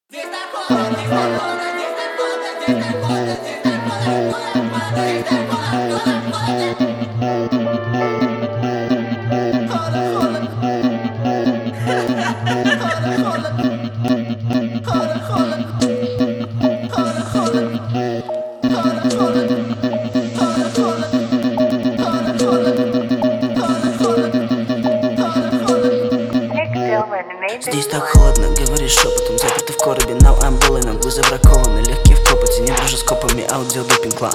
Здесь так холодно, говоришь шепотом, заперты в коробе. Now I'm bullying, вы забракованы, легкие в копоте, не дружу с копами, аудиодопинг клан.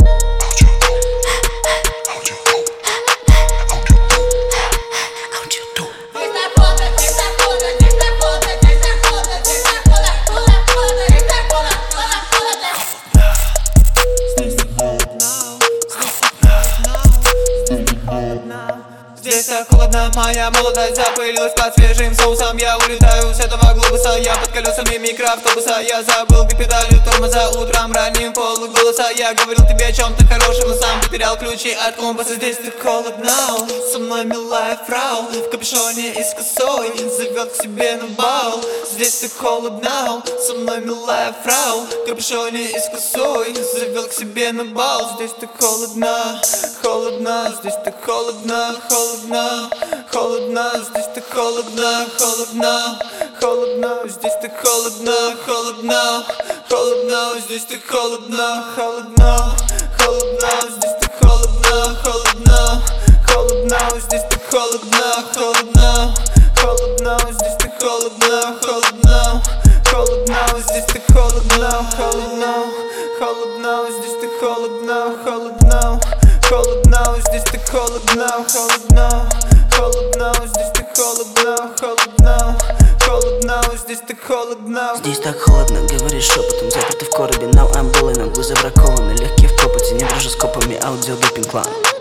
Здесь так холодно, моя молодость запылилась под свежим соусом. Я улетаю с этого глобуса, я под колесами микроавтобуса. Я забыл где педали тормоза утром ранним полуголоса. Я говорил тебе о чем-то хорошем, но сам потерял ключи от компаса. Здесь так холодно, со мной милая фрау в капюшоне и с косой зовет к себе на бал. Здесь так холодно, со мной милая фрау в капюшоне и с косой зовет к себе на бал. Здесь так холодно, холодно, здесь так холодно, холодно, холодно, здесь так холодно, холодно, холодно, здесь так холодно, холодно, холодно, здесь так холодно, холодно, холодно, здесь так холодно, холодно, холодно, здесь так холодно, холодно, холодно, здесь так холодно, холодно, холодно, здесь так холодно, холодно, холодно, здесь так холодно, холодно, холодно, здесь так холодно, холодно, холодно, здесь так холодно, холодно, холодно, здесь так холодно. Здесь так холодно, говоришь шепотом, заперты в коробе. Now I'm bullying, вы забракованы, легкие в копоте, не дружу с копами, аудиодопинг клан.